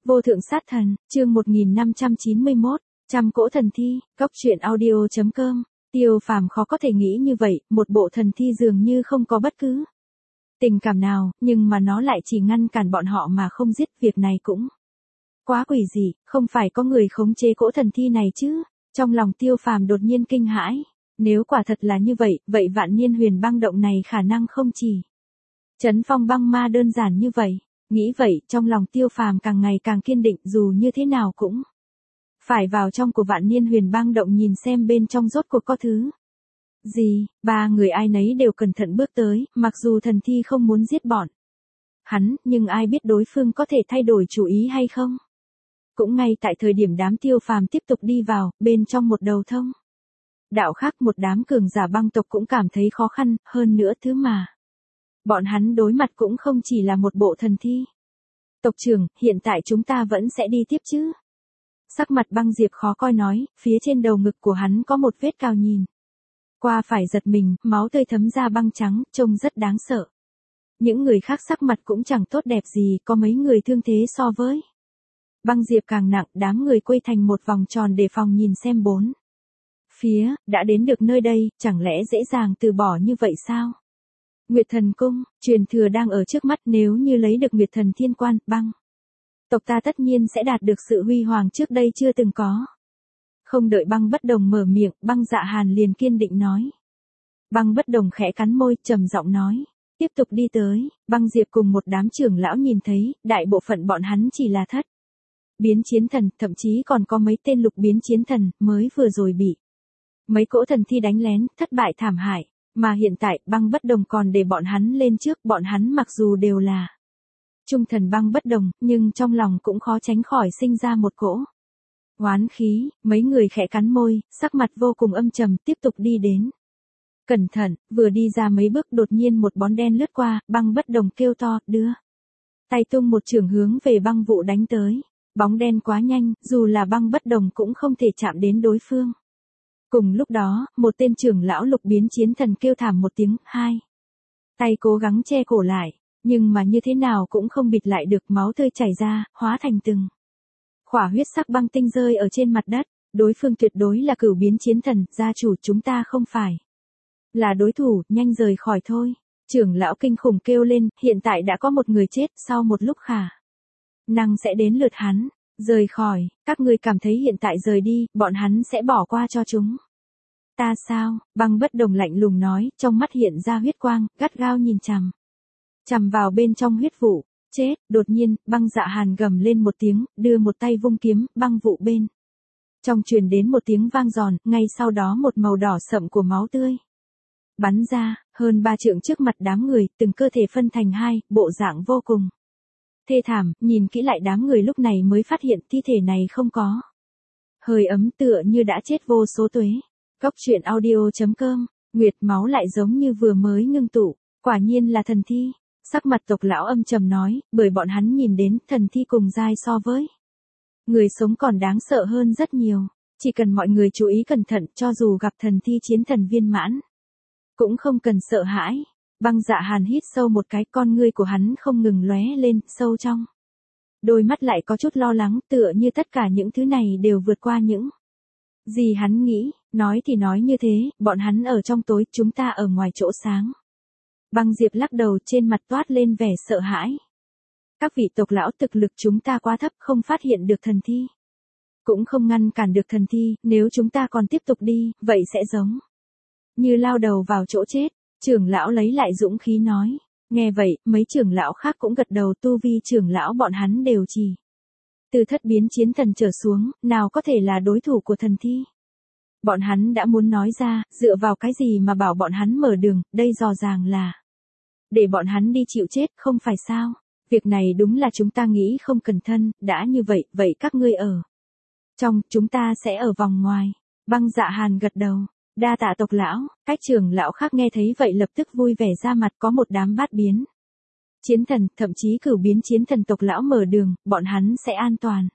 Vô thượng sát thần, chương 1591, trăm cỗ thần thi, góc truyện audio.com. Tiêu Phàm khó có thể nghĩ như vậy, một bộ thần thi dường như không có bất cứ tình cảm nào, nhưng mà nó lại chỉ ngăn cản bọn họ mà không giết, việc này cũng quá quỷ dị, không phải có người khống chế cỗ thần thi này chứ? Trong lòng Tiêu Phàm đột nhiên kinh hãi, nếu quả thật là như vậy, vậy Vạn Niên Huyền Băng Động này khả năng không chỉ trấn phong băng ma đơn giản như vậy. Nghĩ vậy, trong lòng Tiêu Phàm càng ngày càng kiên định, dù như thế nào cũng phải vào trong của Vạn Niên Huyền Băng Động nhìn xem bên trong rốt cuộc có thứ gì. Ba người ai nấy đều cẩn thận bước tới, mặc dù thần thi không muốn giết bọn hắn, nhưng ai biết đối phương có thể thay đổi chủ ý hay không. Cũng ngay tại thời điểm đám Tiêu Phàm tiếp tục đi vào, bên trong một đầu thông đạo khác, một đám cường giả băng tộc cũng cảm thấy khó khăn, hơn nữa thứ mà bọn hắn đối mặt cũng không chỉ là một bộ thần thi. Tộc trưởng, hiện tại chúng ta vẫn sẽ đi tiếp chứ? Sắc mặt Băng Diệp khó coi nói, phía trên đầu ngực của hắn có một vết cào nhìn qua phải giật mình, máu tươi thấm ra băng trắng, trông rất đáng sợ. Những người khác sắc mặt cũng chẳng tốt đẹp gì, có mấy người thương thế so với Băng Diệp càng nặng, đám người quây thành một vòng tròn để phòng nhìn xem bốn phía, đã đến được nơi đây, chẳng lẽ dễ dàng từ bỏ như vậy sao? Nguyệt Thần Cung, truyền thừa đang ở trước mắt, nếu như lấy được Nguyệt Thần Thiên Quan, băng tộc ta tất nhiên sẽ đạt được sự huy hoàng trước đây chưa từng có. Không đợi Băng Bất Đồng mở miệng, Băng Dạ Hàn liền kiên định nói. Băng Bất Đồng khẽ cắn môi, trầm giọng nói, tiếp tục đi tới. Băng Diệp cùng một đám trưởng lão nhìn thấy, đại bộ phận bọn hắn chỉ là thất biến chiến thần, thậm chí còn có mấy tên lục biến chiến thần, mới vừa rồi bị mấy cỗ thần thi đánh lén, thất bại thảm hại. Mà hiện tại, Băng Bất Đồng còn để bọn hắn lên trước, bọn hắn mặc dù đều là trung thần Băng Bất Đồng, nhưng trong lòng cũng khó tránh khỏi sinh ra một cỗ oán khí. Mấy người khẽ cắn môi, sắc mặt vô cùng âm trầm, tiếp tục đi đến. Cẩn thận, vừa đi ra mấy bước đột nhiên một bóng đen lướt qua, Băng Bất Đồng kêu to, đưa tay tung một chưởng hướng về băng vụ đánh tới. Bóng đen quá nhanh, dù là Băng Bất Đồng cũng không thể chạm đến đối phương. Cùng lúc đó, một tên trưởng lão lục biến chiến thần kêu thảm một tiếng, hai tay cố gắng che cổ lại, nhưng mà như thế nào cũng không bịt lại được, máu tươi chảy ra, hóa thành từng khỏa huyết sắc băng tinh rơi ở trên mặt đất. Đối phương tuyệt đối là cửu biến chiến thần, gia chủ, chúng ta không phải là đối thủ, nhanh rời khỏi thôi. Trưởng lão kinh khủng kêu lên, hiện tại đã có một người chết, sau một lúc khả năng sẽ đến lượt hắn rời khỏi. Các ngươi cảm thấy hiện tại rời đi, bọn hắn sẽ bỏ qua cho chúng ta sao? Băng Bất Đồng lạnh lùng nói, trong mắt hiện ra huyết quang, gắt gao nhìn chằm vào bên trong huyết vụ. Chết! Đột nhiên, Băng Dạ Hàn gầm lên một tiếng, đưa một tay vung kiếm, băng vụ bên trong truyền đến một tiếng vang giòn, ngay sau đó một màu đỏ sậm của máu tươi bắn ra, hơn 3 trượng trước mặt đám người, từng cơ thể phân thành hai, bộ dạng vô cùng thê thảm. Nhìn kỹ lại đám người lúc này mới phát hiện thi thể này không có hơi ấm, tựa như đã chết vô số tuế. Góc truyện audio.com. Nguyệt, máu lại giống như vừa mới ngưng tụ, quả nhiên là thần thi. Sắc mặt tộc lão âm trầm nói, bởi bọn hắn nhìn đến thần thi cùng giai so với người sống còn đáng sợ hơn rất nhiều. Chỉ cần mọi người chú ý cẩn thận, cho dù gặp thần thi chiến thần viên mãn cũng không cần sợ hãi. Băng Dạ Hàn hít sâu một cái, con ngươi của hắn không ngừng lóe lên, sâu trong đôi mắt lại có chút lo lắng, tựa như tất cả những thứ này đều vượt qua những gì hắn nghĩ. Nói thì nói như thế, bọn hắn ở trong tối, chúng ta ở ngoài chỗ sáng. Băng Diệp lắc đầu, trên mặt toát lên vẻ sợ hãi. Các vị tộc lão, thực lực chúng ta quá thấp, không phát hiện được thần thi, cũng không ngăn cản được thần thi, nếu chúng ta còn tiếp tục đi, vậy sẽ giống như lao đầu vào chỗ chết. Trưởng lão lấy lại dũng khí nói. Nghe vậy, mấy trưởng lão khác cũng gật đầu, tu vi trưởng lão bọn hắn đều chỉ từ thất biến chiến thần trở xuống, nào có thể là đối thủ của thần thi. Bọn hắn đã muốn nói ra, dựa vào cái gì mà bảo bọn hắn mở đường, đây rõ ràng là để bọn hắn đi chịu chết, không phải sao? Việc này đúng là chúng ta nghĩ không cẩn thận, đã như vậy, vậy các ngươi ở trong, chúng ta sẽ ở vòng ngoài. Băng Dạ Hàn gật đầu. Đa tạ tộc lão. Các trưởng lão khác nghe thấy vậy lập tức vui vẻ ra mặt, có một đám bát biến chiến thần, thậm chí cửu biến chiến thần tộc lão mở đường, bọn hắn sẽ an toàn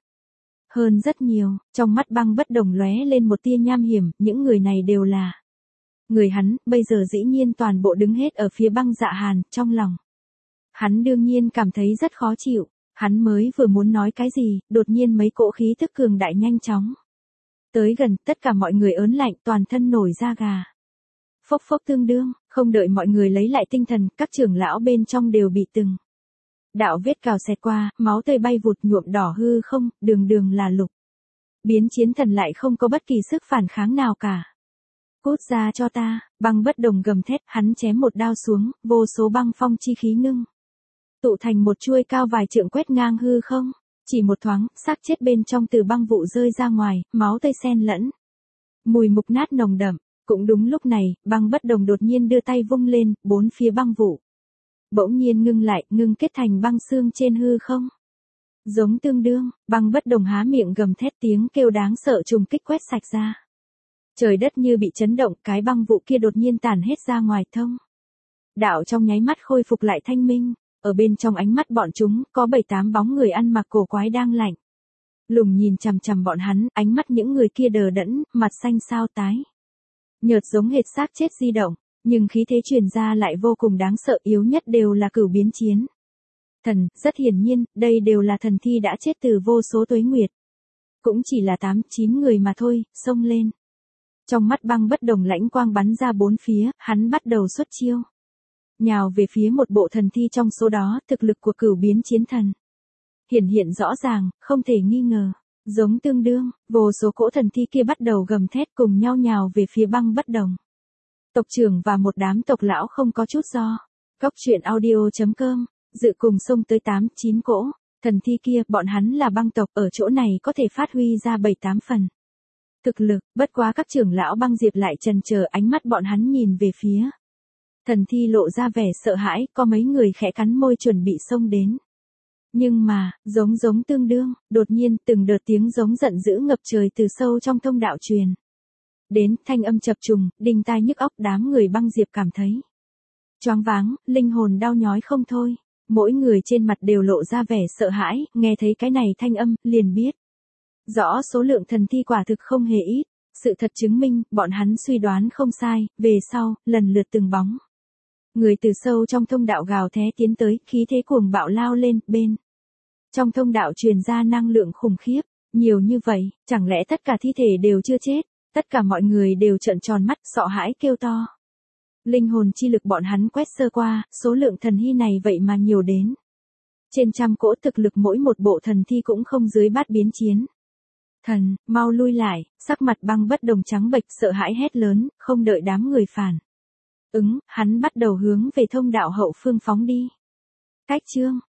hơn rất nhiều. Trong mắt Băng Bất Đồng lóe lên một tia nham hiểm, những người này đều là người hắn, bây giờ dĩ nhiên toàn bộ đứng hết ở phía Băng Dạ Hàn. Trong lòng hắn đương nhiên cảm thấy rất khó chịu. Hắn mới vừa muốn nói cái gì, đột nhiên mấy cỗ khí tức cường đại nhanh chóng tới gần, tất cả mọi người ớn lạnh, toàn thân nổi da gà. Phốc phốc tương đương, không đợi mọi người lấy lại tinh thần, các trưởng lão bên trong đều bị từng đạo vết cào xẹt qua, máu tươi bay vụt nhuộm đỏ hư không, đường đường là lục. Biến chiến thần lại không có bất kỳ sức phản kháng nào cả. Cút ra cho ta, Băng Bất Đồng gầm thét, hắn chém một đao xuống, vô số băng phong chi khí ngưng tụ thành một chuôi cao vài trượng quét ngang hư không. Chỉ một thoáng, xác chết bên trong từ băng vụ rơi ra ngoài, máu tươi xen lẫn. Mùi mục nát nồng đậm. Cũng đúng lúc này, Băng Bất Đồng đột nhiên đưa tay vung lên, bốn phía băng vụ bỗng nhiên ngưng lại, ngưng kết thành băng xương trên hư không. Giống tương đương, Băng Bất Đồng há miệng gầm thét, tiếng kêu đáng sợ trùng kích quét sạch ra. Trời đất như bị chấn động, cái băng vụ kia đột nhiên tản hết ra ngoài thông đạo trong nháy mắt khôi phục lại thanh minh. Ở bên trong ánh mắt bọn chúng, có 7-8 bóng người ăn mặc cổ quái đang lạnh lùng nhìn chằm chằm bọn hắn, ánh mắt những người kia đờ đẫn, mặt xanh xao tái nhợt giống hệt xác chết di động, nhưng khí thế truyền ra lại vô cùng đáng sợ, yếu nhất đều là cửu biến chiến thần, rất hiển nhiên, đây đều là thần thi đã chết từ vô số tuế nguyệt. Cũng chỉ là 8-9 người mà thôi, xông lên. Trong mắt Băng Bất Đồng lãnh quang bắn ra bốn phía, hắn bắt đầu xuất chiêu. Nhào về phía một bộ thần thi trong số đó, thực lực của cửu biến chiến thần hiện rõ ràng, không thể nghi ngờ. Giống tương đương, vô số cỗ thần thi kia bắt đầu gầm thét cùng nhau nhào về phía Băng Bất Đồng. Tộc trưởng và một đám tộc lão không có chút do. Góc truyện audio.com, dự cùng xông tới 8-9 cỗ thần thi kia, bọn hắn là băng tộc, ở chỗ này có thể phát huy ra 7-8 phần thực lực, bất quá các trưởng lão Băng Diệp lại chần chờ, ánh mắt bọn hắn nhìn về phía thần thi lộ ra vẻ sợ hãi, có mấy người khẽ cắn môi chuẩn bị xông đến. Nhưng mà, giống tương đương, đột nhiên từng đợt tiếng giống giận dữ ngập trời từ sâu trong thông đạo truyền đến, thanh âm chập trùng, đinh tai nhức óc, đám người Băng Diệp cảm thấy choáng váng, linh hồn đau nhói không thôi. Mỗi người trên mặt đều lộ ra vẻ sợ hãi, nghe thấy cái này thanh âm, liền biết rõ số lượng thần thi quả thực không hề ít. Sự thật chứng minh, bọn hắn suy đoán không sai, về sau, lần lượt từng bóng người từ sâu trong thông đạo gào thé tiến tới, khí thế cuồng bạo lao lên, bên trong thông đạo truyền ra năng lượng khủng khiếp, nhiều như vậy, chẳng lẽ tất cả thi thể đều chưa chết? Tất cả mọi người đều trợn tròn mắt, sợ hãi kêu to. Linh hồn chi lực bọn hắn quét sơ qua, số lượng thần hy này vậy mà nhiều đến trên trăm cỗ, thực lực mỗi một bộ thần thi cũng không dưới bát biến chiến thần. Mau lui lại. Sắc mặt Băng Bất Đồng trắng bệch, sợ hãi hét lớn, không đợi đám người phản hắn bắt đầu hướng về thông đạo hậu phương phóng đi. Cách chương